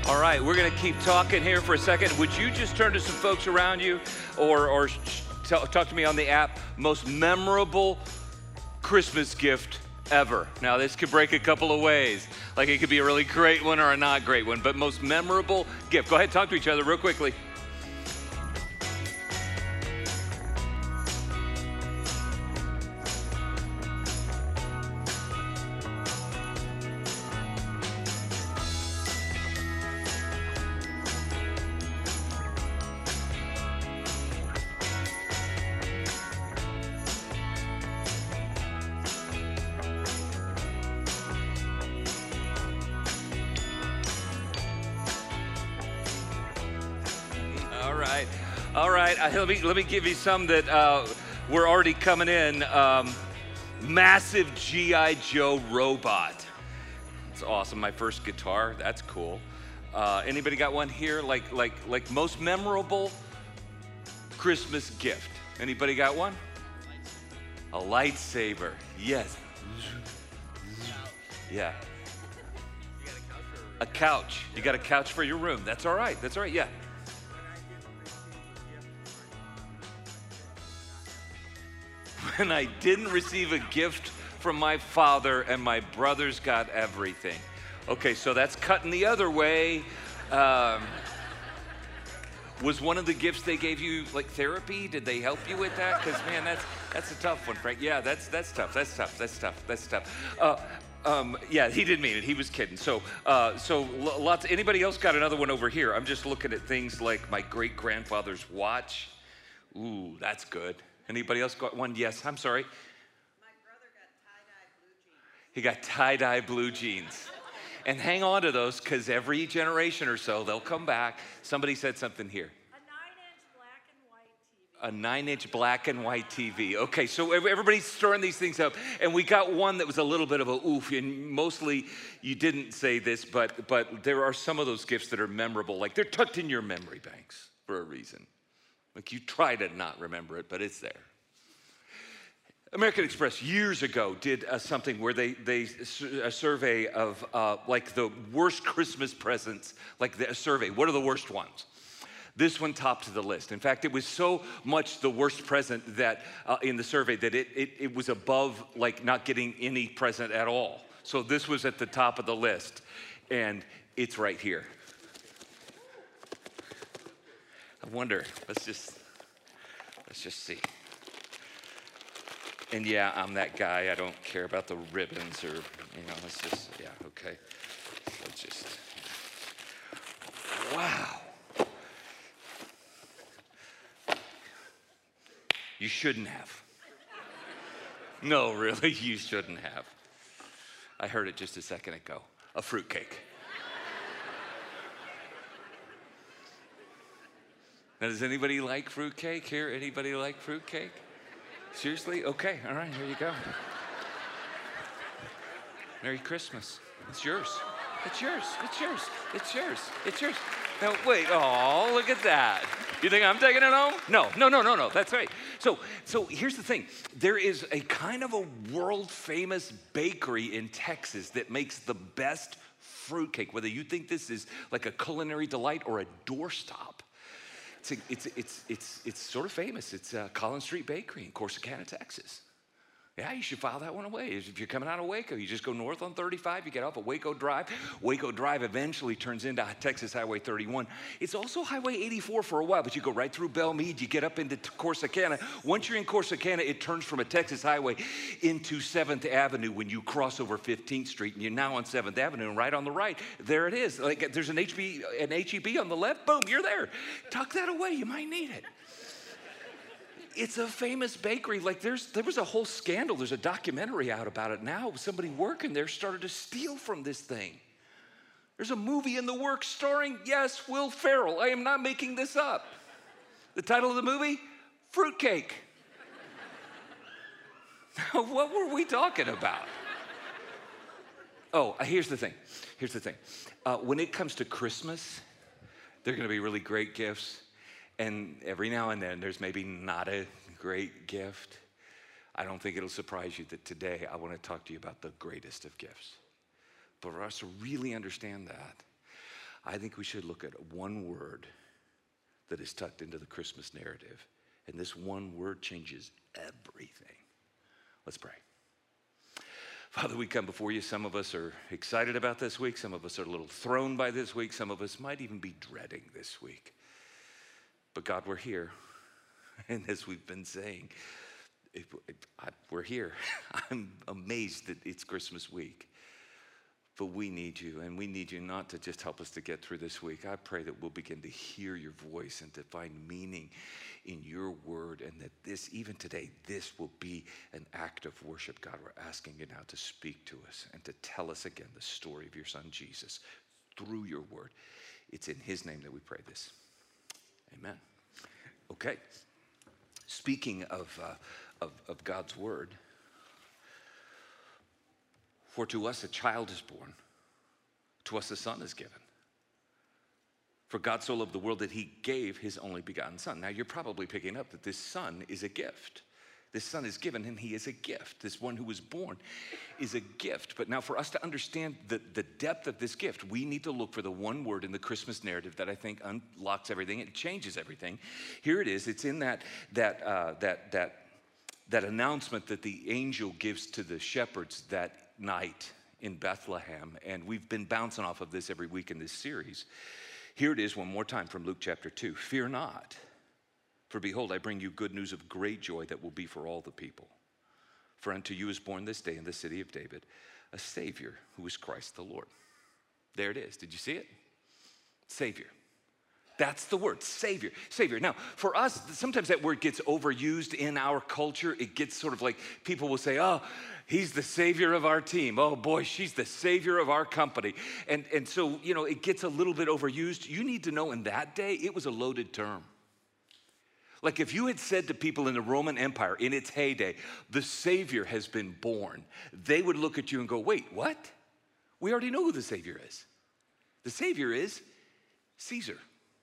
All right, we're going to keep talking here for a second. Would you just turn to some folks around you or talk to me on the app? Most memorable Christmas gift ever. Now, this could break a couple of ways. Like it could be a really great one or a not great one, but most memorable gift. Go ahead, talk to each other real quickly. All right. Let me give you some that were already coming in. Massive G.I. Joe robot. It's awesome. My first guitar. That's cool. Anybody got one here? Like most memorable Christmas gift. Anybody got one? A lightsaber. Yes. Yeah. A couch. You got a couch for your room. That's all right. That's all right. Yeah. When I didn't receive a gift from my father and my brothers got everything. Okay, so that's cutting the other way. Was one of the gifts they gave you like therapy? Did they help you with that? Because man, that's a tough one, Frank. Yeah, that's tough. That's tough. Yeah, he didn't mean it. He was kidding. So lots. Anybody else got another one over here? I'm just looking at things like my great grandfather's watch. Ooh, that's good. Anybody else got one? Yes, I'm sorry. My brother got tie-dye blue jeans. He got tie-dye blue jeans. And hang on to those because every generation or so, they'll come back. Somebody said something here. A 9-inch black and white TV. A 9-inch black and white TV. Okay, so everybody's stirring these things up. And we got one that was a little bit of a oof. And mostly you didn't say this, but there are some of those gifts that are memorable. Like they're tucked in your memory banks for a reason. Like you try to not remember it, but it's there. American Express years ago did something where they a survey of like the worst Christmas presents, like a survey. What are the worst ones? This one topped the list. In fact, it was so much the worst present that in the survey that it was above like not getting any present at all. So this was at the top of the list, and it's right here. I wonder, let's just see. And yeah, I'm that guy. I don't care about the ribbons or, let's just, yeah, okay. Let's just, wow. You shouldn't have. No, really, you shouldn't have. I heard it just a second ago. A fruitcake. Now, does anybody like fruitcake here? Anybody like fruitcake? Seriously? Okay, all right, here you go. Merry Christmas. It's yours. It's yours. It's yours. It's yours. It's yours. Now, wait, oh, look at that. You think I'm taking it home? No, that's right. So here's the thing. There is a kind of a world-famous bakery in Texas that makes the best fruitcake, whether you think this is like a culinary delight or a doorstop. It's sort of famous. It's Collins Street Bakery in Corsicana, Texas. Yeah, you should file that one away. If you're coming out of Waco, you just go north on 35, you get off of Waco Drive. Waco Drive eventually turns into Texas Highway 31. It's also Highway 84 for a while, but you go right through Belmead, you get up into Corsicana. Once you're in Corsicana, it turns from a Texas highway into 7th Avenue when you cross over 15th Street, and you're now on 7th Avenue, and right on the right, there it is. Like there's an HEB on the left, boom, you're there. Tuck that away, you might need it. It's a famous bakery. Like there was a whole scandal. There's a documentary out about it now. Somebody working there started to steal from this thing. There's a movie in the works starring, yes, Will Ferrell. I am not making this up. The title of the movie, Fruitcake. Now, what were we talking about? Oh, here's the thing. When it comes to Christmas, there are going to be really great gifts. And every now and then, there's maybe not a great gift. I don't think it'll surprise you that today I want to talk to you about the greatest of gifts. But for us to really understand that, I think we should look at one word that is tucked into the Christmas narrative. And this one word changes everything. Let's pray. Father, we come before you. Some of us are excited about this week. Some of us are a little thrown by this week. Some of us might even be dreading this week. But God, we're here. And as we've been saying, we're here. I'm amazed that it's Christmas week. But we need you, and we need you not to just help us to get through this week. I pray that we'll begin to hear your voice and to find meaning in your word, and that this, even today, this will be an act of worship. God, we're asking you now to speak to us and to tell us again the story of your son, Jesus, through your word. It's in his name that we pray this. Amen. Okay. Speaking of God's word, for to us a child is born, to us a son is given. For God so loved the world that he gave his only begotten son. Now you're probably picking up that this son is a gift. This son is given and he is a gift. This one who was born is a gift. But now for us to understand the depth of this gift, we need to look for the one word in the Christmas narrative that I think unlocks everything. It changes everything. Here it is. It's in that announcement that the angel gives to the shepherds that night in Bethlehem. And we've been bouncing off of this every week in this series. Here it is one more time from Luke chapter 2. Fear not, for behold, I bring you good news of great joy that will be for all the people. For unto you is born this day in the city of David a Savior who is Christ the Lord. There it is. Did you see it? Savior. That's the word, Savior. Savior. Now, for us, sometimes that word gets overused in our culture. It gets sort of like people will say, oh, he's the savior of our team. Oh, boy, she's the savior of our company. And so, it gets a little bit overused. You need to know in that day, it was a loaded term. Like if you had said to people in the Roman Empire in its heyday, the Savior has been born, they would look at you and go, wait, what? We already know who the Savior is. The Savior is Caesar.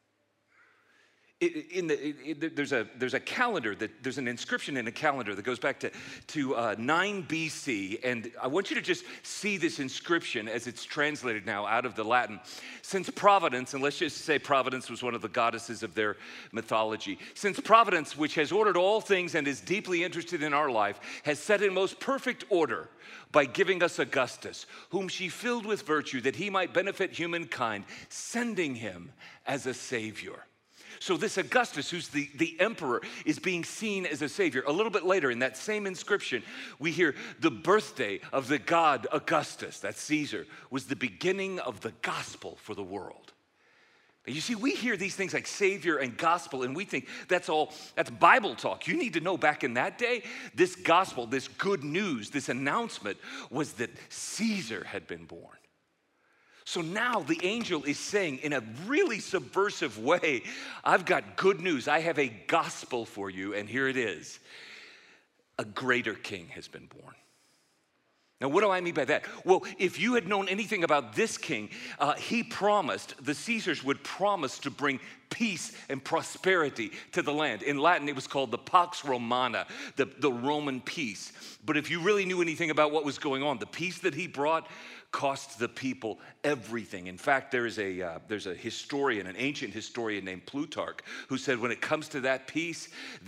There's a calendar, there's an inscription in a calendar that goes back to 9 BC, and I want you to just see this inscription as it's translated now out of the Latin. Since Providence, and let's just say Providence was one of the goddesses of their mythology, since Providence, which has ordered all things and is deeply interested in our life, has set in most perfect order by giving us Augustus, whom she filled with virtue that he might benefit humankind, sending him as a savior. So this Augustus, who's the emperor, is being seen as a savior. A little bit later in that same inscription, we hear the birthday of the god Augustus, that's Caesar, was the beginning of the gospel for the world. Now, you see, we hear these things like savior and gospel, and we think that's Bible talk. You need to know back in that day, this gospel, this good news, this announcement was that Caesar had been born. So now the angel is saying in a really subversive way, I've got good news. I have a gospel for you, and here it is. A greater king has been born. Now, what do I mean by that? Well, if you had known anything about this king, he promised, the Caesars would promise to bring peace and prosperity to the land. In Latin, it was called the Pax Romana, the Roman peace. But if you really knew anything about what was going on, the peace that he brought cost the people everything. In fact, there's a historian, an ancient historian named Plutarch, who said when it comes to that peace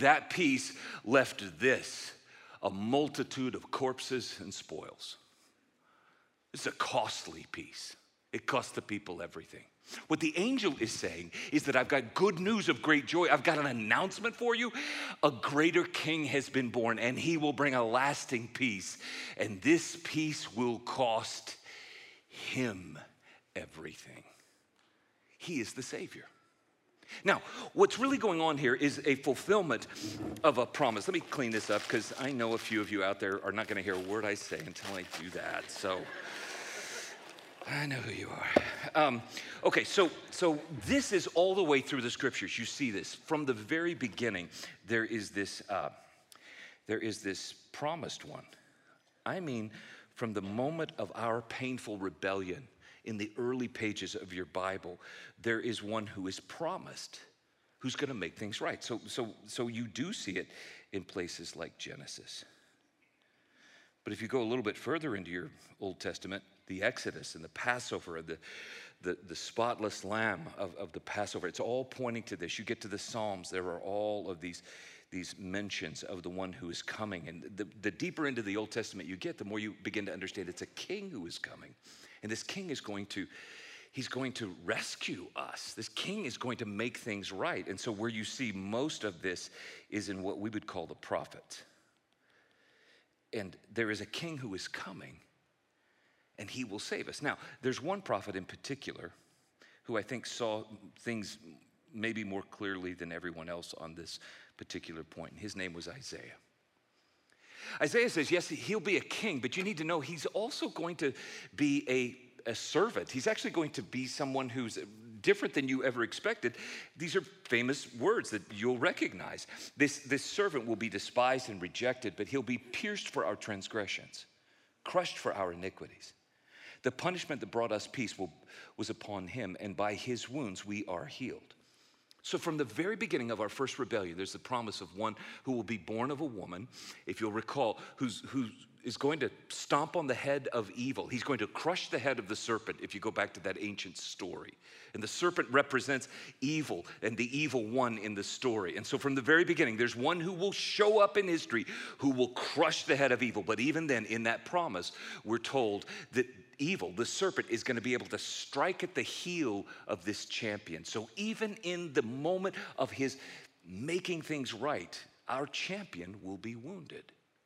left this, a multitude of corpses and spoils. It's a costly peace. It cost the people everything. What the angel is saying is that I've got good news of great joy. I've got an announcement for you. A greater king has been born, and he will bring a lasting peace. And this peace will cost him everything. He is the Savior. Now, what's really going on here is a fulfillment of a promise. Let me clean this up because I know a few of you out there are not going to hear a word I say until I do that. So I know who you are. Okay, so this is all the way through the scriptures. You see this from the very beginning. There is this promised one. I mean, from the moment of our painful rebellion in the early pages of your Bible, there is one who is promised, who's going to make things right. So you do see it in places like Genesis. But if you go a little bit further into your Old Testament, the Exodus and the Passover and the spotless lamb of the Passover. It's all pointing to this. You get to the Psalms, there are all of these mentions of the one who is coming. And the deeper into the Old Testament you get, the more you begin to understand it's a king who is coming. And this king is he's going to rescue us. This king is going to make things right. And so where you see most of this is in what we would call the prophet. And there is a king who is coming, and he will save us. Now, there's one prophet in particular who I think saw things maybe more clearly than everyone else on this particular point. And his name was Isaiah. Isaiah says, yes, he'll be a king, but you need to know he's also going to be a servant. He's actually going to be someone who's different than you ever expected. These are famous words that you'll recognize. This servant will be despised and rejected, but he'll be pierced for our transgressions, crushed for our iniquities. The punishment that brought us peace was upon him, and by his wounds we are healed. So from the very beginning of our first rebellion, there's the promise of one who will be born of a woman, if you'll recall, who is going to stomp on the head of evil. He's going to crush the head of the serpent, if you go back to that ancient story. And the serpent represents evil and the evil one in the story. And so from the very beginning, there's one who will show up in history who will crush the head of evil. But even then, in that promise, we're told that evil, the serpent, is going to be able to strike at the heel of this champion. So even in the moment of his making things right, our champion will be wounded.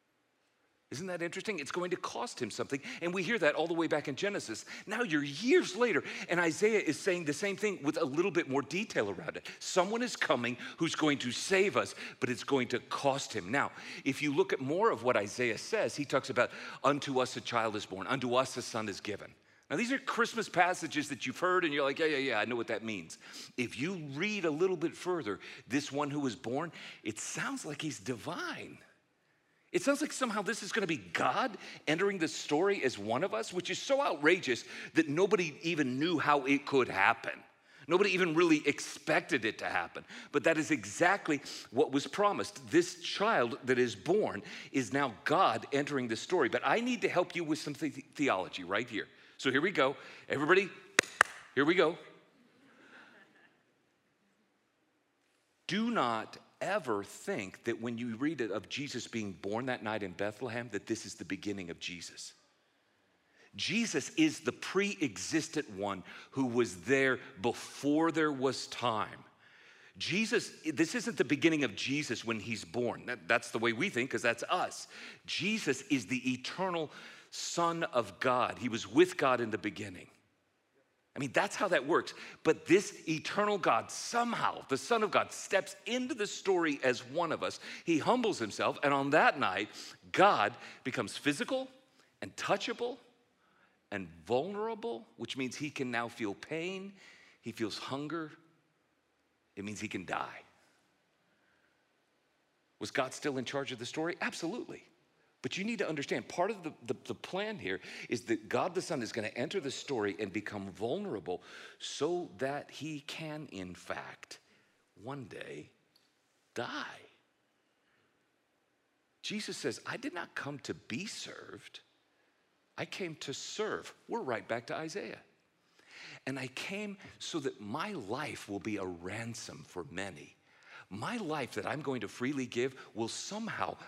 Isn't that interesting? It's going to cost him something. And we hear that all the way back in Genesis. Now you're years later, and Isaiah is saying the same thing with a little bit more detail around it. Someone is coming who's going to save us, but it's going to cost him. Now, if you look at more of what Isaiah says, he talks about, unto us a child is born, unto us a son is given. Now, these are Christmas passages that you've heard, and you're like, yeah, I know what that means. If you read a little bit further, this one who was born, it sounds like he's divine. It sounds like somehow this is going to be God entering the story as one of us, which is so outrageous that nobody even knew how it could happen. Nobody even really expected it to happen. But that is exactly what was promised. This child that is born is now God entering the story. But I need to help you with some theology right here. So here we go. Everybody, here we go. Do not ever think that when you read it of Jesus being born that night in Bethlehem, that this is the beginning of Jesus. Jesus is the pre-existent one who was there before there was time. Jesus, this isn't the beginning of Jesus when he's born. That's the way we think, because that's us. Jesus is the eternal Son of God. He was with God in the beginning. I mean, that's how that works. But this eternal God, somehow, the Son of God, steps into the story as one of us. He humbles himself, and on that night, God becomes physical and touchable and vulnerable, which means he can now feel pain. He feels hunger. It means he can die. Was God still in charge of the story? Absolutely. But you need to understand, part of the plan here is that God the Son is going to enter the story and become vulnerable so that he can, in fact, one day die. Jesus says, I did not come to be served. I came to serve. We're right back to Isaiah. And I came so that my life will be a ransom for many. My life that I'm going to freely give will somehow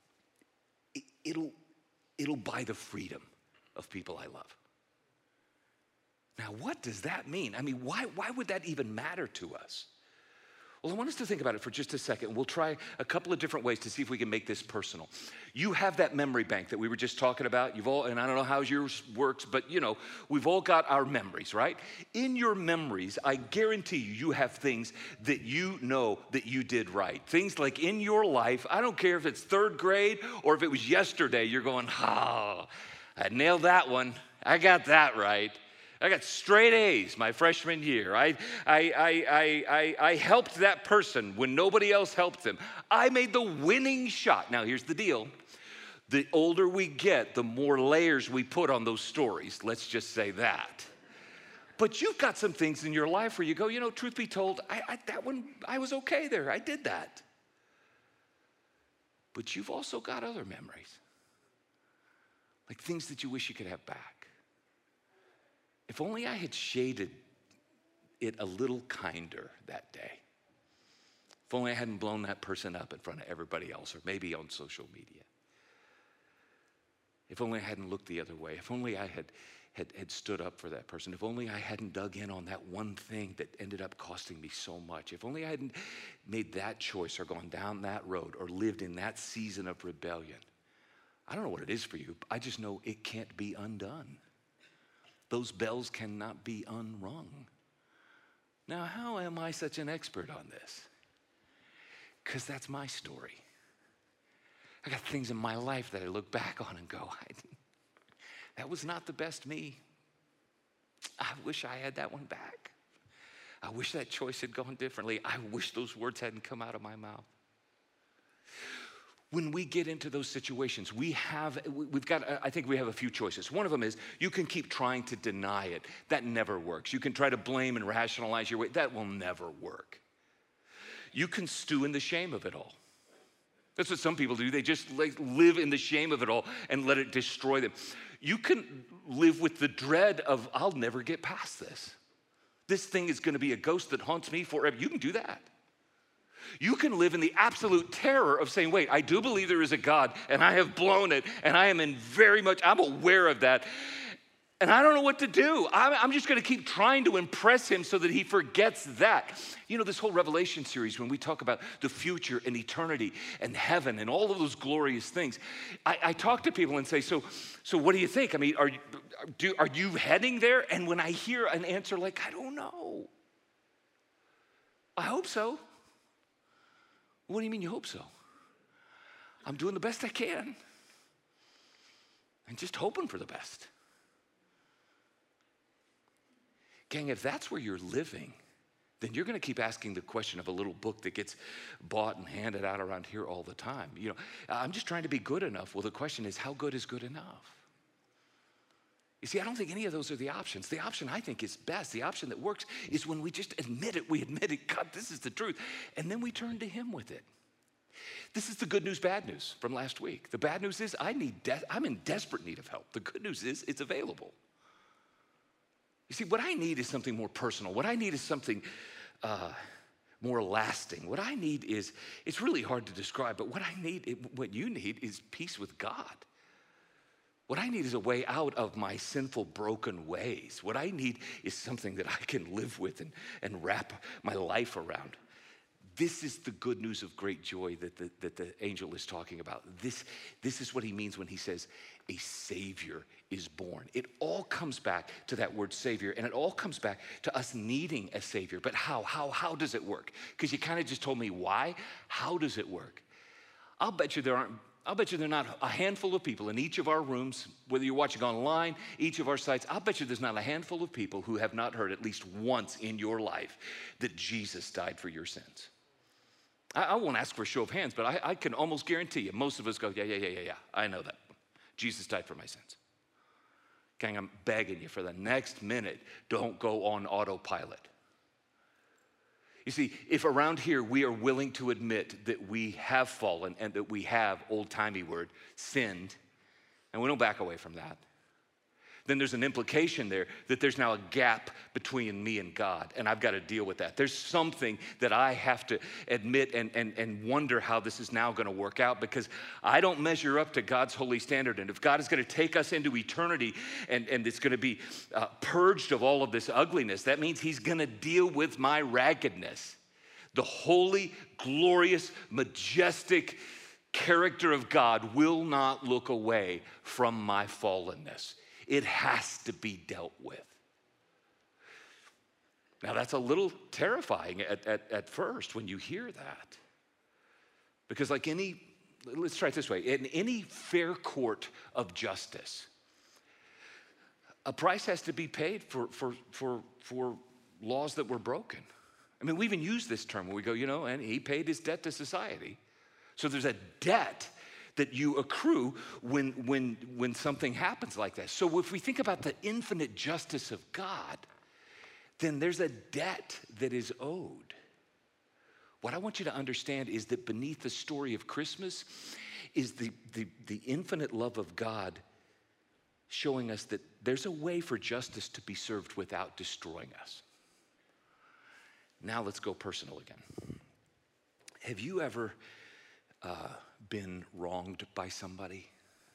it'll buy the freedom of people I love. Now, what does that mean? I mean, why would that even matter to us? Well, I want us to think about it for just a second. We'll try a couple of different ways to see if we can make this personal. You have that memory bank that we were just talking about. You've all, and I don't know how yours works, but we've all got our memories, right? In your memories, I guarantee you have things that you know that you did right. Things like in your life, I don't care if it's third grade or if it was yesterday, you're going, I nailed that one. I got that right. I got straight A's my freshman year. I helped that person when nobody else helped them. I made the winning shot. Now, here's the deal. The older we get, the more layers we put on those stories. Let's just say that. But you've got some things in your life where you go, truth be told, that one, I was okay there. I did that. But you've also got other memories, like things that you wish you could have back. If only I had shaded it a little kinder that day. If only I hadn't blown that person up in front of everybody else, or maybe on social media. If only I hadn't looked the other way. If only I had stood up for that person. If only I hadn't dug in on that one thing that ended up costing me so much. If only I hadn't made that choice or gone down that road or lived in that season of rebellion. I don't know what it is for you. I just know it can't be undone. Those bells cannot be unrung. Now, how am I such an expert on this? Because that's my story. I got things in my life that I look back on and go, that was not the best me. I wish I had that one back. I wish that choice had gone differently. I wish those words hadn't come out of my mouth. When we get into those situations, I think we have a few choices. One of them is you can keep trying to deny it. That never works. You can try to blame and rationalize your way. That will never work. You can stew in the shame of it all. That's what some people do. They just live in the shame of it all and let it destroy them. You can live with the dread of, I'll never get past this. This thing is going to be a ghost that haunts me forever. You can do that. You can live in the absolute terror of saying, wait, I do believe there is a God, and I have blown it, and I'm aware of that, and I don't know what to do. I'm just going to keep trying to impress him so that he forgets that. You know, this whole Revelation series, when we talk about the future and eternity and heaven and all of those glorious things, I talk to people and say, so what do you think? I mean, are you heading there? And when I hear an answer like, I don't know, I hope so. What do you mean you hope so? I'm doing the best I can and just hoping for the best. Gang, if that's where you're living, then you're going to keep asking the question of a little book that gets bought and handed out around here all the time. You know, I'm just trying to be good enough. Well, the question is, how good is good enough? You see, I don't think any of those are the options. The option I think is best, the option that works, is when we just admit it. We admit it, God, this is the truth. And then we turn to him with it. This is the good news, bad news from last week. The bad news is I'm in desperate need of help. The good news is it's available. You see, what I need is something more personal. What I need is something more lasting. What I need is, it's really hard to describe, but what you need is peace with God. What I need is a way out of my sinful, broken ways. What I need is something that I can live with and wrap my life around. This is the good news of great joy that the angel is talking about. This is what he means when he says a Savior is born. It all comes back to that word Savior, and it all comes back to us needing a Savior. But how does it work? Because you kind of just told me why. How does it work? I'll bet you there are not a handful of people in each of our rooms, whether you're watching online, each of our sites, I'll bet you there's not a handful of people who have not heard at least once in your life that Jesus died for your sins. I won't ask for a show of hands, but I can almost guarantee you, most of us go, yeah, I know that. Jesus died for my sins. Gang, I'm begging you for the next minute, don't go on autopilot. You see, if around here we are willing to admit that we have fallen and that we have, old-timey word, sinned, and we don't back away from that, then there's an implication there that there's now a gap between me and God, and I've got to deal with that. There's something that I have to admit and wonder how this is now going to work out, because I don't measure up to God's holy standard. And if God is going to take us into eternity and it's going to be purged of all of this ugliness, that means he's going to deal with my raggedness. The holy, glorious, majestic character of God will not look away from my fallenness. It has to be dealt with. Now, that's a little terrifying at first when you hear that. Because let's try it this way. In any fair court of justice, a price has to be paid for laws that were broken. I mean, we even use this term when we go, and he paid his debt to society. So there's a debt that you accrue when something happens like that. So if we think about the infinite justice of God, then there's a debt that is owed. What I want you to understand is that beneath the story of Christmas is the infinite love of God showing us that there's a way for justice to be served without destroying us. Now let's go personal again. Have you ever been wronged by somebody?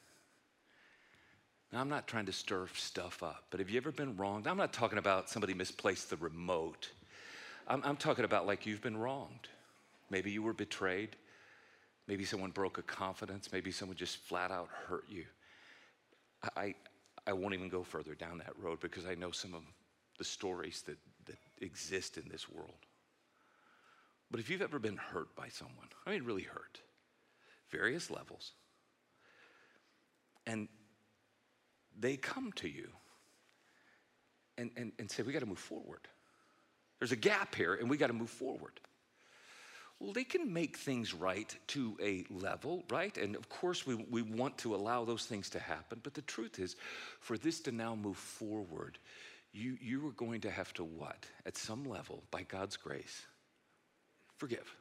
Now, I'm not trying to stir stuff up, but have you ever been wronged? I'm not talking about somebody misplaced the remote. I'm talking about like you've been wronged. Maybe you were betrayed. Maybe someone broke a confidence. Maybe someone just flat out hurt you. I won't even go further down that road because I know some of the stories that exist in this world. But if you've ever been hurt by someone, I mean really hurt, various levels, and they come to you and say, we got to move forward. There's a gap here and we got to move forward. Well, they can make things right to a level, right? And of course, we want to allow those things to happen. But the truth is, for this to now move forward, you are going to have to what? At some level, by God's grace, forgive.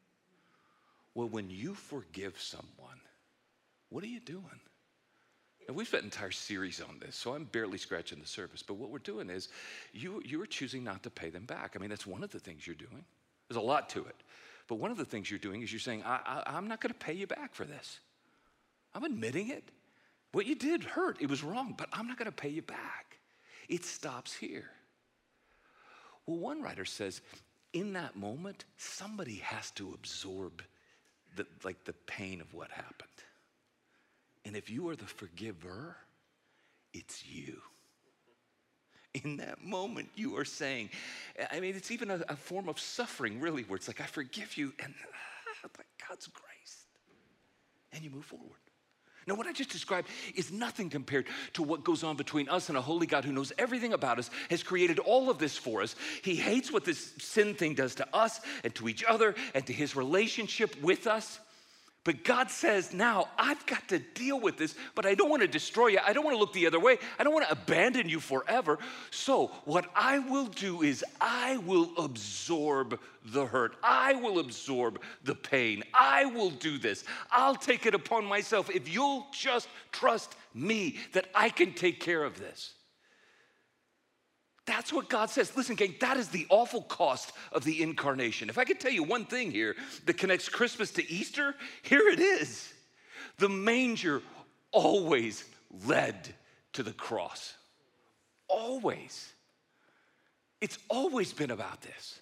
Well, when you forgive someone, what are you doing? And we've got an entire series on this, so I'm barely scratching the surface. But what we're doing is you are choosing not to pay them back. I mean, that's one of the things you're doing. There's a lot to it. But one of the things you're doing is you're saying, I'm not going to pay you back for this. I'm admitting it. What you did hurt. It was wrong, but I'm not going to pay you back. It stops here. Well, one writer says, in that moment, somebody has to absorb the pain of what happened. And if you are the forgiver, it's you. In that moment, you are saying, I mean, it's even a form of suffering, really, where it's like, I forgive you, and by God's grace. And you move forward. Now, what I just described is nothing compared to what goes on between us and a holy God who knows everything about us, has created all of this for us. He hates what this sin thing does to us and to each other and to his relationship with us. But God says, now I've got to deal with this, but I don't want to destroy you. I don't want to look the other way. I don't want to abandon you forever. So what I will do is I will absorb the hurt. I will absorb the pain. I will do this. I'll take it upon myself if you'll just trust me that I can take care of this. That's what God says. Listen, gang, that is the awful cost of the incarnation. If I could tell you one thing here that connects Christmas to Easter, here it is. The manger always led to the cross. Always. It's always been about this.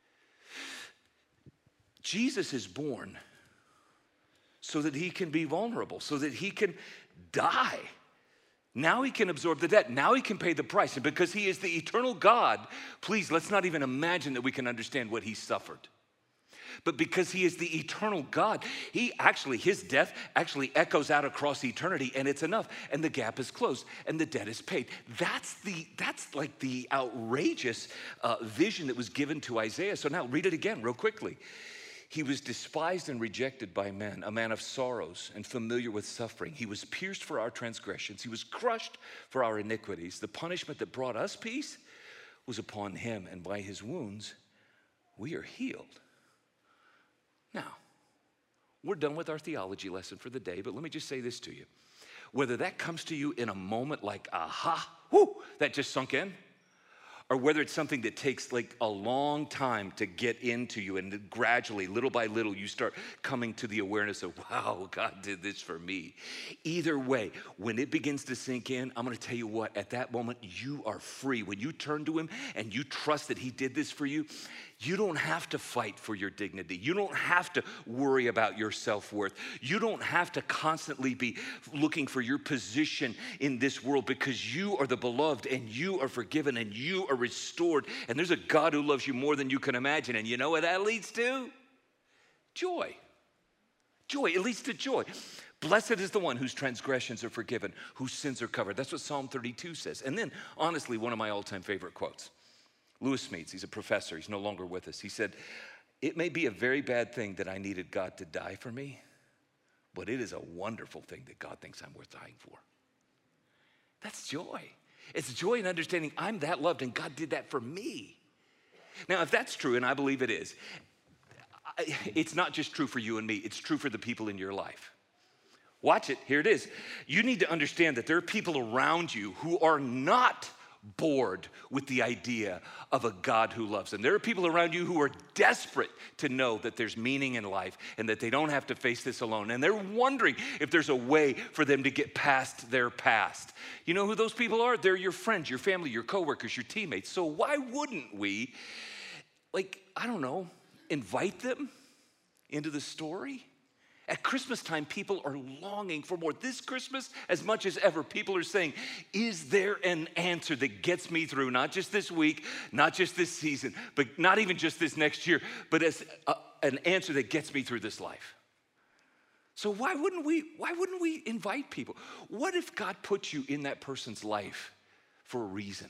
Jesus is born so that he can be vulnerable, so that he can die. Now he can absorb the debt. Now he can pay the price. And because he is the eternal God, please, let's not even imagine that we can understand what he suffered. But because he is the eternal God, his death actually echoes out across eternity, and it's enough. And the gap is closed, and the debt is paid. That's like the outrageous vision that was given to Isaiah. So now read it again real quickly. He was despised and rejected by men, a man of sorrows and familiar with suffering. He was pierced for our transgressions. He was crushed for our iniquities. The punishment that brought us peace was upon him, and by his wounds we are healed. Now, we're done with our theology lesson for the day, but let me just say this to you. Whether that comes to you in a moment like, aha, whoo, that just sunk in, or whether it's something that takes like a long time to get into you and gradually, little by little, you start coming to the awareness of, wow, God did this for me. Either way, when it begins to sink in, I'm gonna tell you what, at that moment, you are free. When you turn to him and you trust that he did this for you, you don't have to fight for your dignity. You don't have to worry about your self-worth. You don't have to constantly be looking for your position in this world because you are the beloved and you are forgiven and you are restored. And there's a God who loves you more than you can imagine. And you know what that leads to? Joy. Joy. It leads to joy. Blessed is the one whose transgressions are forgiven, whose sins are covered. That's what Psalm 32 says. And then, honestly, one of my all-time favorite quotes. Lewis Smeets, he's a professor, he's no longer with us. He said, it may be a very bad thing that I needed God to die for me, but it is a wonderful thing that God thinks I'm worth dying for. That's joy. It's joy in understanding I'm that loved and God did that for me. Now, if that's true, and I believe it is, it's not just true for you and me, it's true for the people in your life. Watch it, here it is. You need to understand that there are people around you who are not bored with the idea of a God who loves them. There are people around you who are desperate to know that there's meaning in life and that they don't have to face this alone. And they're wondering if there's a way for them to get past their past. You know who those people are? They're your friends, your family, your coworkers, your teammates. So why wouldn't we, invite them into the story? At Christmas time, people are longing for more. This Christmas, as much as ever, people are saying, is there an answer that gets me through, not just this week, not just this season, but not even just this next year, but as an answer that gets me through this life? So why wouldn't we invite people? What if God put you in that person's life for a reason?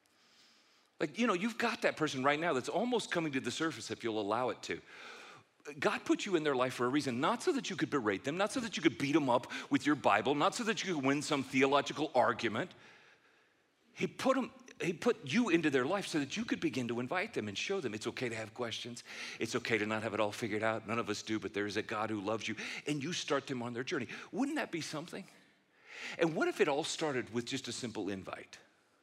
You've got that person right now that's almost coming to the surface if you'll allow it to. God put you in their life for a reason, not so that you could berate them, not so that you could beat them up with your Bible, not so that you could win some theological argument. He put you into their life so that you could begin to invite them and show them it's okay to have questions. It's okay to not have it all figured out. None of us do, but there is a God who loves you, and you start them on their journey. Wouldn't that be something? And what if it all started with just a simple invite?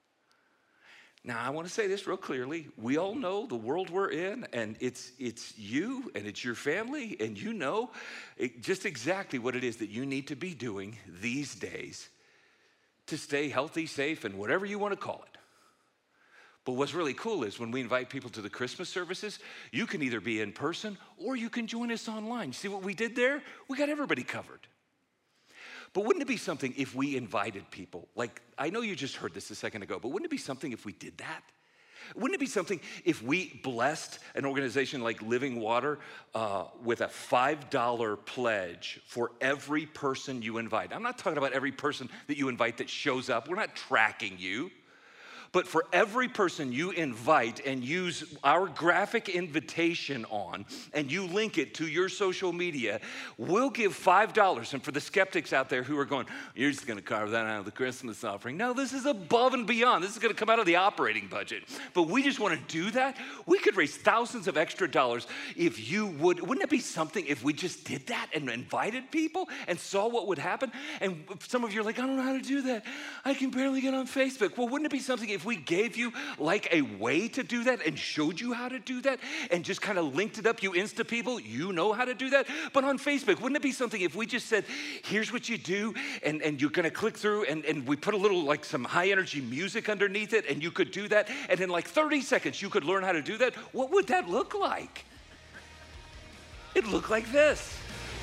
Now, I want to say this real clearly. We all know the world we're in, and it's you, and it's your family, and you know just exactly what it is that you need to be doing these days to stay healthy, safe, and whatever you want to call it. But what's really cool is when we invite people to the Christmas services, you can either be in person or you can join us online. You see what we did there? We got everybody covered. But wouldn't it be something if we invited people? I know you just heard this a second ago, but wouldn't it be something if we did that? Wouldn't it be something if we blessed an organization like Living Water with a $5 pledge for every person you invite? I'm not talking about every person that you invite that shows up. We're not tracking you. But for every person you invite and use our graphic invitation on, and you link it to your social media, we'll give $5. And for the skeptics out there who are going, you're just gonna carve that out of the Christmas offering. No, this is above and beyond. This is gonna come out of the operating budget. But we just wanna do that. We could raise thousands of extra dollars if you would. Wouldn't it be something if we just did that and invited people and saw what would happen? And some of you are like, I don't know how to do that. I can barely get on Facebook. Well, wouldn't it be something if we gave you a way to do that and showed you how to do that and just kind of linked it up, you Insta people, you know how to do that? But on Facebook, wouldn't it be something if we just said, here's what you do, and you're gonna click through, and we put a little some high energy music underneath it, and you could do that, and in 30 seconds, you could learn how to do that? What would that look like? It'd look like this.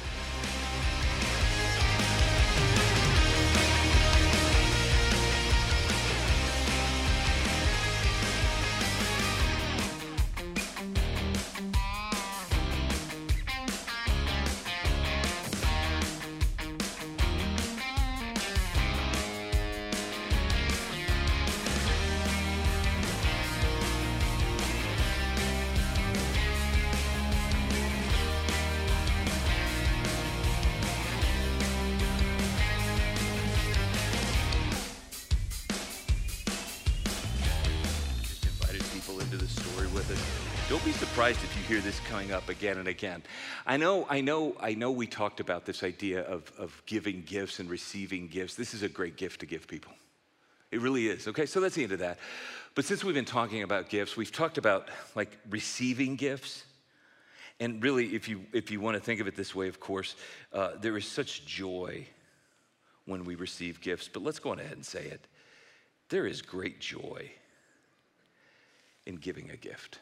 Don't be surprised if you hear this coming up again and again. I know we talked about this idea of giving gifts and receiving gifts. This is a great gift to give people. It really is. Okay, so that's the end of that. But since we've been talking about gifts, we've talked about receiving gifts. And really, if you want to think of it this way, of course, there is such joy when we receive gifts. But let's go on ahead and say it. There is great joy in giving a gift.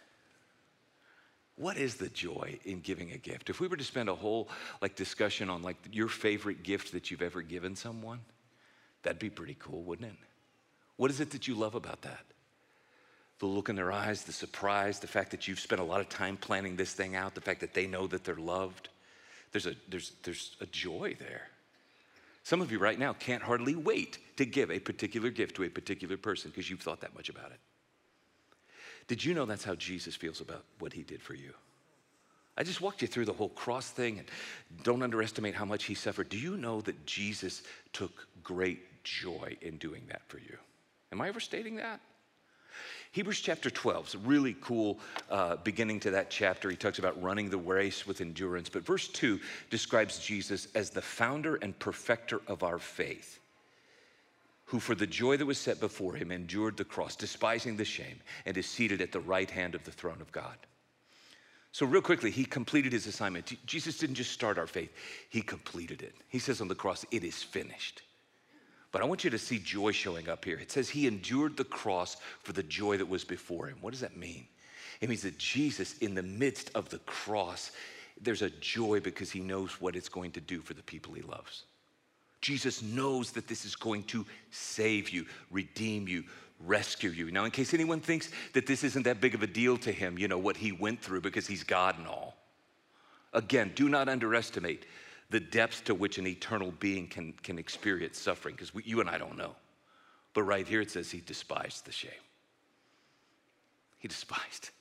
What is the joy in giving a gift? If we were to spend a whole discussion on your favorite gift that you've ever given someone, that'd be pretty cool, wouldn't it? What is it that you love about that? The look in their eyes, the surprise, the fact that you've spent a lot of time planning this thing out, the fact that they know that they're loved. There's a joy there. Some of you right now can't hardly wait to give a particular gift to a particular person because you've thought that much about it. Did you know that's how Jesus feels about what he did for you? I just walked you through the whole cross thing, and don't underestimate how much he suffered. Do you know that Jesus took great joy in doing that for you? Am I overstating that? Hebrews chapter 12 is a really cool beginning to that chapter. He talks about running the race with endurance. But verse 2 describes Jesus as the founder and perfecter of our faith, who for the joy that was set before him endured the cross, despising the shame, and is seated at the right hand of the throne of God. So real quickly, he completed his assignment. Jesus didn't just start our faith, he completed it. He says on the cross, it is finished. But I want you to see joy showing up here. It says he endured the cross for the joy that was before him. What does that mean? It means that Jesus, in the midst of the cross, there's a joy because he knows what it's going to do for the people he loves. Jesus knows that this is going to save you, redeem you, rescue you. Now, in case anyone thinks that this isn't that big of a deal to him, you know, what he went through because he's God and all. Again, do not underestimate the depths to which an eternal being can experience suffering, because you and I don't know. But right here it says he despised the shame. He despised.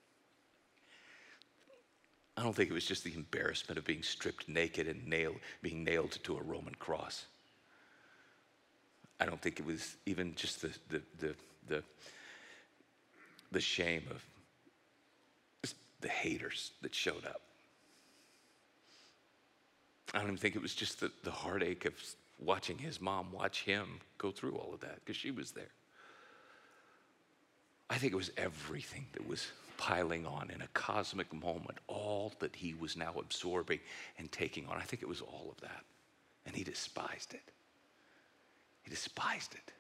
I don't think it was just the embarrassment of being stripped naked and being nailed to a Roman cross. I don't think it was even just the shame of just the haters that showed up. I don't even think it was just the heartache of watching his mom watch him go through all of that because she was there. I think it was everything that was piling on in a cosmic moment, all that he was now absorbing and taking on. I think it was all of that. And he despised it. He despised it.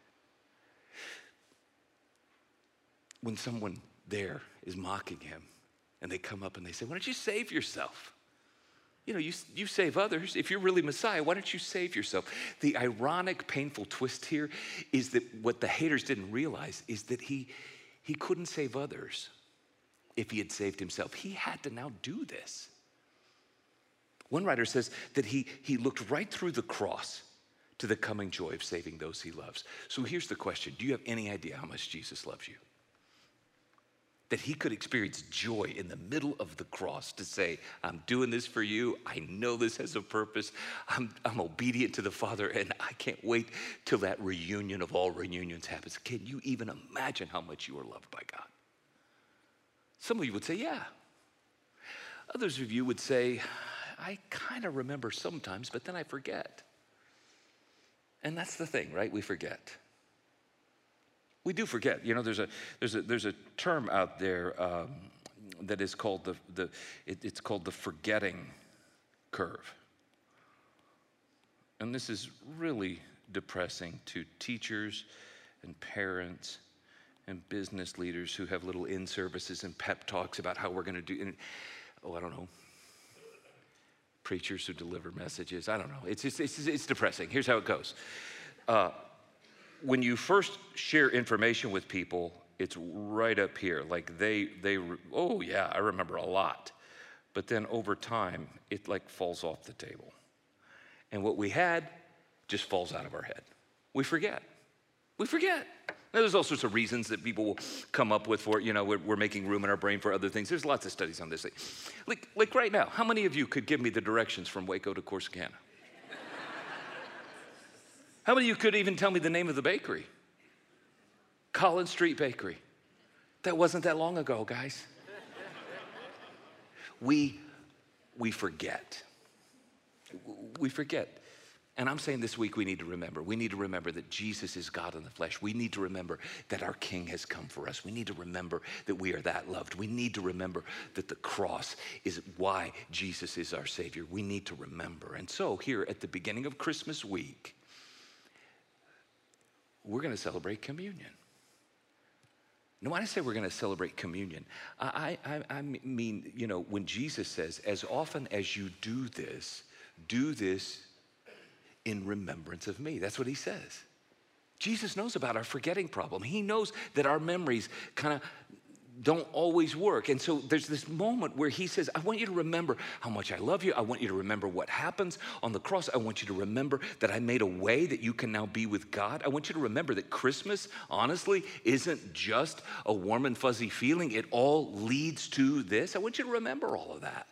When someone there is mocking him and they come up and they say, why don't you save yourself? You know, you save others. If you're really Messiah, why don't you save yourself? The ironic, painful twist here is that what the haters didn't realize is that he couldn't save others if he had saved himself. He had to now do this. One writer says that he looked right through the cross to the coming joy of saving those he loves. So here's the question. Do you have any idea how much Jesus loves you? That he could experience joy in the middle of the cross to say, I'm doing this for you. I know this has a purpose. I'm obedient to the Father, and I can't wait till that reunion of all reunions happens. Can you even imagine how much you are loved by God? Some of you would say, yeah. Others of you would say, I kind of remember sometimes, but then I forget. And that's the thing, right? We forget. We do forget. You know, there's a term out there that is called it's called the forgetting curve. And this is really depressing to teachers and parents and business leaders who have little in-services and pep talks about how we're going to do. And, I don't know. Preachers who deliver messages. I don't know. It's depressing. Here's how it goes. When you first share information with people, it's right up here. Like oh yeah, I remember a lot. But then over time, it like falls off the table. And what we had just falls out of our head. We forget. Now, there's all sorts of reasons that people will come up with for it. You know, we're making room in our brain for other things. There's lots of studies on this. Like right now, how many of you could give me the directions from Waco to Corsicana? How many of you could even tell me the name of the bakery? Collins Street Bakery. That wasn't that long ago, guys. We forget. We forget. And I'm saying this week we need to remember. We need to remember that Jesus is God in the flesh. We need to remember that our King has come for us. We need to remember that we are that loved. We need to remember that the cross is why Jesus is our Savior. We need to remember. And so here at the beginning of Christmas week, we're going to celebrate communion. Now, when I say we're going to celebrate communion, I mean, you know, when Jesus says, as often as you do this in remembrance of me. That's what he says. Jesus knows about our forgetting problem. He knows that our memories kind of don't always work. And so there's this moment where he says, I want you to remember how much I love you. I want you to remember what happens on the cross. I want you to remember that I made a way that you can now be with God. I want you to remember that Christmas, honestly, isn't just a warm and fuzzy feeling. It all leads to this. I want you to remember all of that.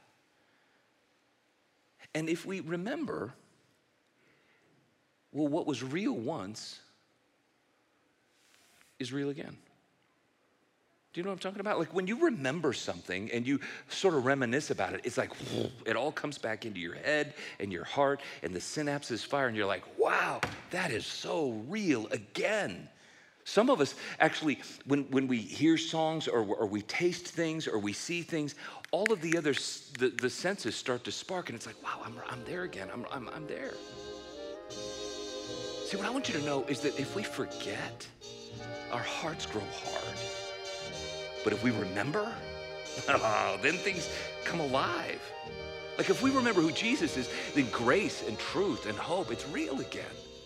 And if we remember, well, what was real once is real again. Do you know what I'm talking about? Like when you remember something and you sort of reminisce about it, it's like it all comes back into your head and your heart and the synapses fire and you're like, wow, that is so real again. Some of us actually, when we hear songs or we taste things or we see things, all of the other, the senses start to spark and it's like, wow, I'm there again, I'm there. See, what I want you to know is that if we forget, our hearts grow hard. But if we remember, then things come alive. Like if we remember who Jesus is, then grace and truth and hope, it's real again.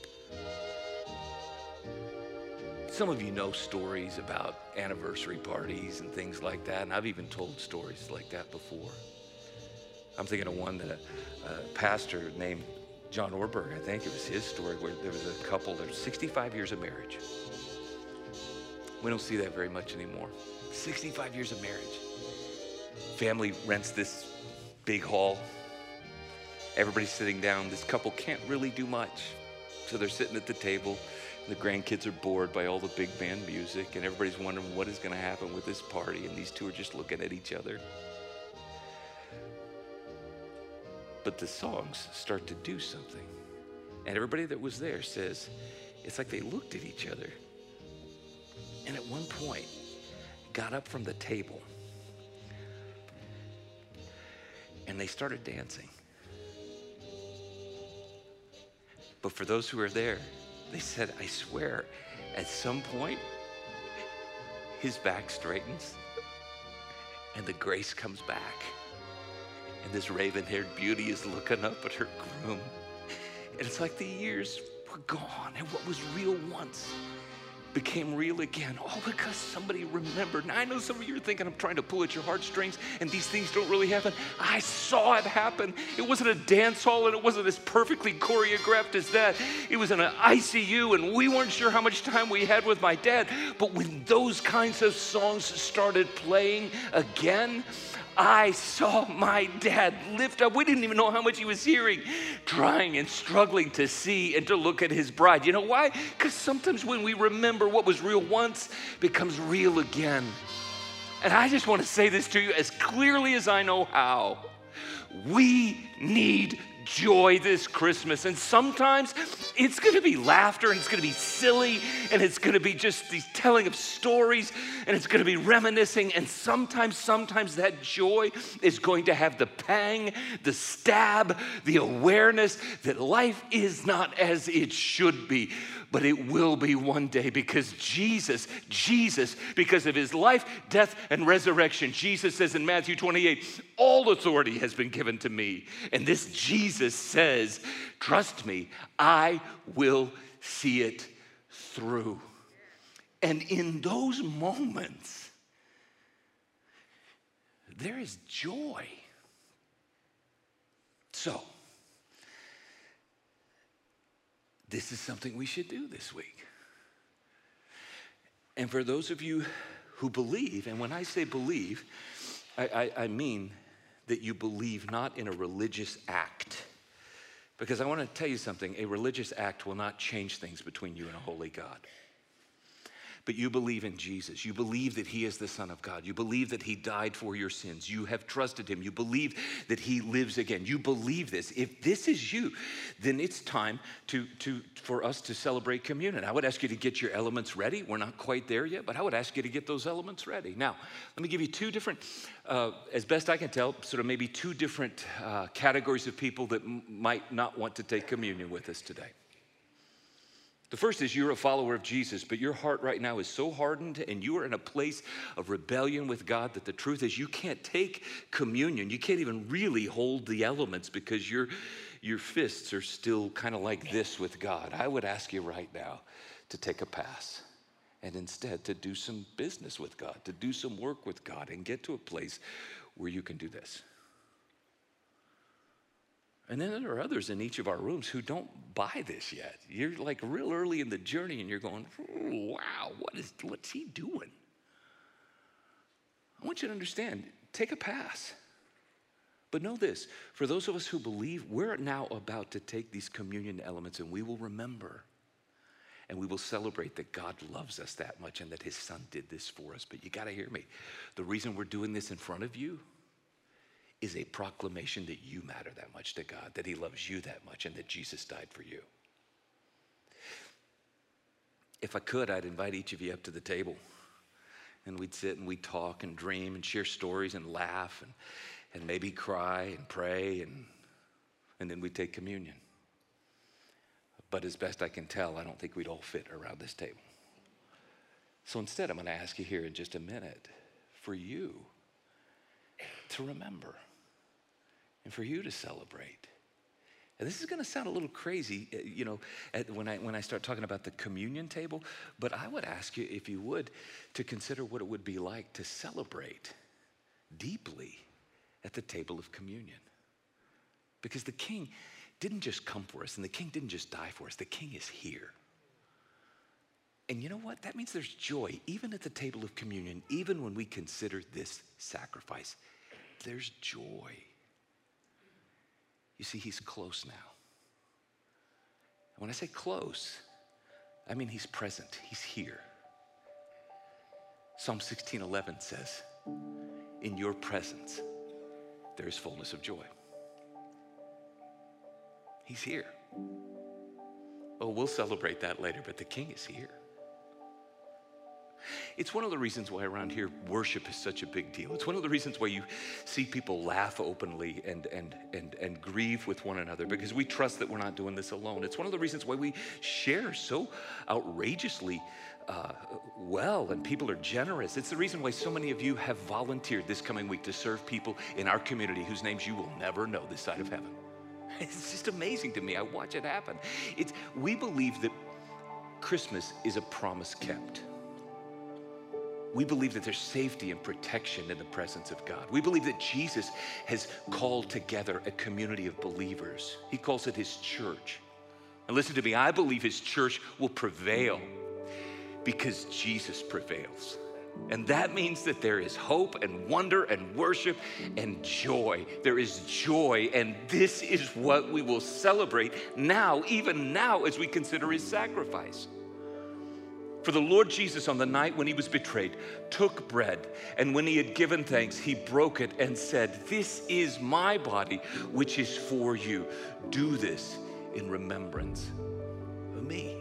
Some of you know stories about anniversary parties and things like that, and I've even told stories like that before. I'm thinking of one that a pastor named John Orberg, I think it was his story, where there was a couple, there was 65 years of marriage. We don't see that very much anymore. 65 years of marriage. Family rents this big hall. Everybody's sitting down. This couple can't really do much. So they're sitting at the table. And the grandkids are bored by all the big band music. And everybody's wondering what is going to happen with this party. And these two are just looking at each other. But the songs start to do something. And everybody that was there says, it's like they looked at each other. And at one point, got up from the table and they started dancing. But for those who were there, they said, I swear, at some point, his back straightens and the grace comes back. And this raven-haired beauty is looking up at her groom. And it's like the years were gone and what was real once became real again, all because somebody remembered. Now, I know some of you are thinking I'm trying to pull at your heartstrings and these things don't really happen. I saw it happen. It wasn't a dance hall and it wasn't as perfectly choreographed as that. It was in an ICU and we weren't sure how much time we had with my dad. But when those kinds of songs started playing again, I saw my dad lift up. We didn't even know how much he was hearing, trying and struggling to see and to look at his bride. You know why? Because sometimes when we remember what was real once, it becomes real again. And I just want to say this to you as clearly as I know how. We need joy this Christmas. And sometimes it's going to be laughter and it's going to be silly and it's going to be just these telling of stories and it's going to be reminiscing. And sometimes that joy is going to have the pang, the stab, the awareness that life is not as it should be. But it will be one day because Jesus, because of his life, death, and resurrection, Jesus says in Matthew 28, all authority has been given to me. And this Jesus says, trust me, I will see it through. And in those moments, there is joy. So, this is something we should do this week. And for those of you who believe, and when I say believe, I mean that you believe not in a religious act. Because I want to tell you something, a religious act will not change things between you and a holy God. But you believe in Jesus. You believe that he is the Son of God. You believe that he died for your sins. You have trusted him. You believe that he lives again. You believe this. If this is you, then it's time for us to celebrate communion. I would ask you to get your elements ready. We're not quite there yet, but I would ask you to get those elements ready. Now, let me give you two different, as best I can tell, sort of maybe two different categories of people that might not want to take communion with us today. The first is you're a follower of Jesus, but your heart right now is so hardened and you are in a place of rebellion with God that the truth is you can't take communion. You can't even really hold the elements because your fists are still kind of like this with God. I would ask you right now to take a pass and instead to do some business with God, to do some work with God and get to a place where you can do this. And then there are others in each of our rooms who don't buy this yet. You're like real early in the journey and you're going, wow, what's he doing? I want you to understand, take a pass. But know this, for those of us who believe, we're now about to take these communion elements and we will remember. And we will celebrate that God loves us that much and that his son did this for us. But you got to hear me. The reason we're doing this in front of you is a proclamation that you matter that much to God, that he loves you that much, and that Jesus died for you. If I could, I'd invite each of you up to the table, and we'd sit and we'd talk and dream and share stories and laugh and maybe cry and pray, and then we'd take communion. But as best I can tell, I don't think we'd all fit around this table. So instead, I'm going to ask you here in just a minute for you to remember and for you to celebrate. And this is going to sound a little crazy, when I start talking about the communion table, but I would ask you, if you would, to consider what it would be like to celebrate deeply at the table of communion. Because the King didn't just come for us, and the King didn't just die for us. The King is here. And you know what? That means there's joy, even at the table of communion, even when we consider this sacrifice. There's joy. You see, he's close now. And when I say close, I mean he's present. He's here. Psalm 16:11 says, in your presence, there is fullness of joy. He's here. Oh, we'll celebrate that later, but the King is here. It's one of the reasons why around here worship is such a big deal. It's one of the reasons why you see people laugh openly and grieve with one another, because we trust that we're not doing this alone. It's one of the reasons why we share so outrageously well, and people are generous. It's the reason why so many of you have volunteered this coming week to serve people in our community whose names you will never know this side of heaven. It's just amazing to me. I watch it happen. We believe that Christmas is a promise kept. We believe that there's safety and protection in the presence of God. We believe that Jesus has called together a community of believers. He calls it his church. And listen to me, I believe his church will prevail because Jesus prevails. And that means that there is hope and wonder and worship and joy. There is joy, and this is what we will celebrate now, even now, as we consider his sacrifice. For the Lord Jesus, on the night when he was betrayed, took bread, and when he had given thanks, he broke it and said, "This is my body, which is for you. Do this in remembrance of me."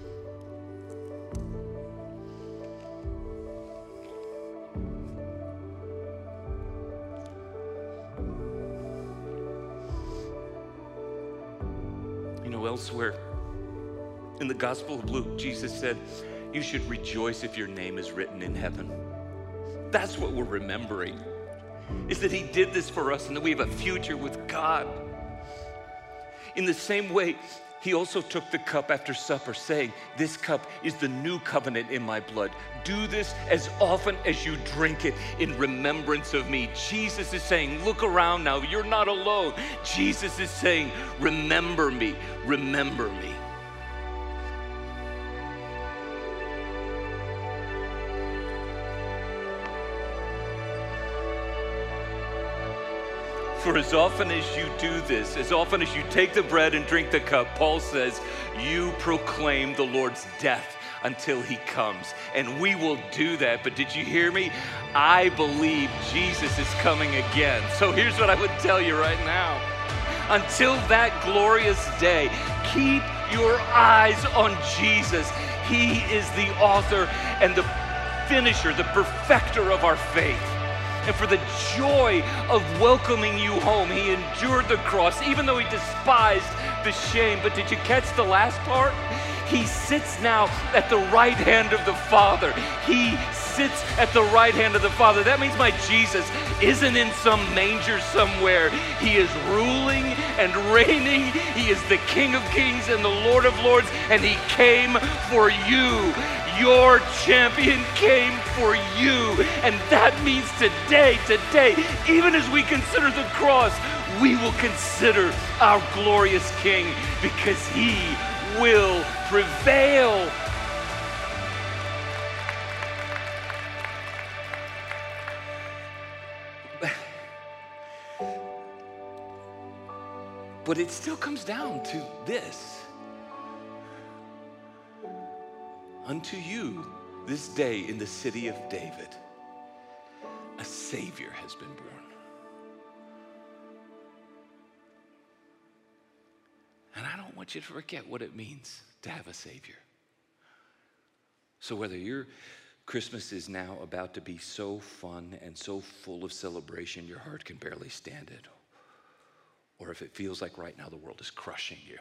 You know, elsewhere in the Gospel of Luke, Jesus said, "You should rejoice if your name is written in heaven." That's what we're remembering, is that he did this for us and that we have a future with God. In the same way, he also took the cup after supper, saying, "This cup is the new covenant in my blood. Do this as often as you drink it in remembrance of me." Jesus is saying, look around now, you're not alone. Jesus is saying, remember me, remember me. For as often as you do this, as often as you take the bread and drink the cup, Paul says, you proclaim the Lord's death until he comes. And we will do that. But did you hear me? I believe Jesus is coming again. So here's what I would tell you right now. Until that glorious day, keep your eyes on Jesus. He is the author and the finisher, the perfecter of our faith. And for the joy of welcoming you home, he endured the cross, even though he despised the shame. But did you catch the last part? He sits now at the right hand of the Father. He sits at the right hand of the Father. That means my Jesus isn't in some manger somewhere. He is ruling and reigning. He is the King of Kings and the Lord of Lords, and he came for you. Your champion came for you. And that means today, even as we consider the cross, we will consider our glorious King, because he will prevail. But it still comes down to this. unto you this day in the city of David, a Savior has been born. And I don't want you to forget what it means to have a Savior. So whether your Christmas is now about to be so fun and so full of celebration your heart can barely stand it, or if it feels like right now the world is crushing you,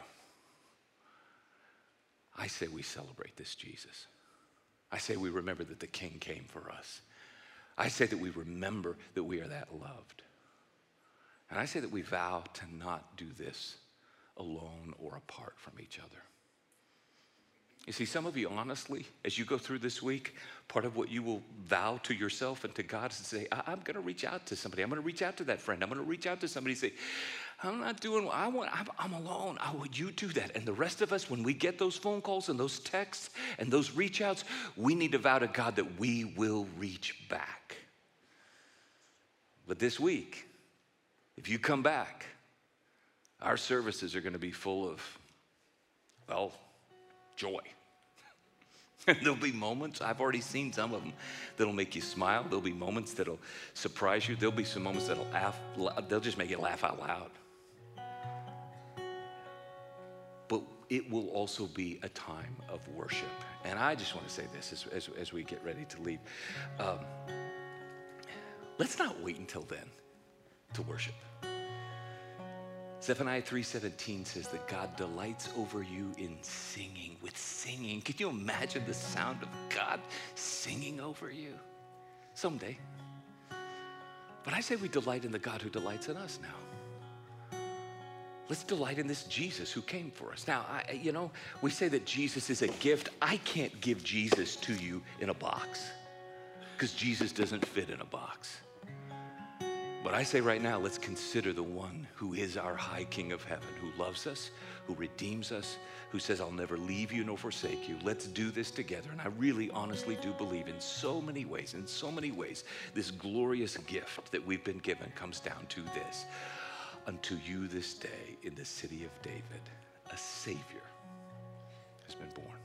I say we celebrate this Jesus. I say we remember that the King came for us. I say that we remember that we are that loved. And I say that we vow to not do this alone or apart from each other. You see, some of you, honestly, as you go through this week, part of what you will vow to yourself and to God is to say, I'm going to reach out to somebody. I'm going to reach out to that friend. I'm going to reach out to somebody and say, I'm not doing what I want. I'm alone. Would you do that? And the rest of us, when we get those phone calls and those texts and those reach outs, we need to vow to God that we will reach back. But this week, if you come back, our services are going to be full of, well, joy. And there'll be moments, I've already seen some of them, that'll make you smile. There'll be moments that'll surprise you. There'll be some moments that'll they'll just make you laugh out loud. But it will also be a time of worship. And I just want to say this as we get ready to leave. Let's not wait until then to worship. Zephaniah 3:17 says that God delights over you in singing, with singing. Can you imagine the sound of God singing over you? Someday. But I say we delight in the God who delights in us now. Let's delight in this Jesus who came for us. Now, we say that Jesus is a gift. I can't give Jesus to you in a box because Jesus doesn't fit in a box. But I say right now, let's consider the one who is our high King of heaven, who loves us, who redeems us, who says, I'll never leave you nor forsake you. Let's do this together. And I really honestly do believe in so many ways, this glorious gift that we've been given comes down to this. Unto you this day in the city of David, a Savior has been born.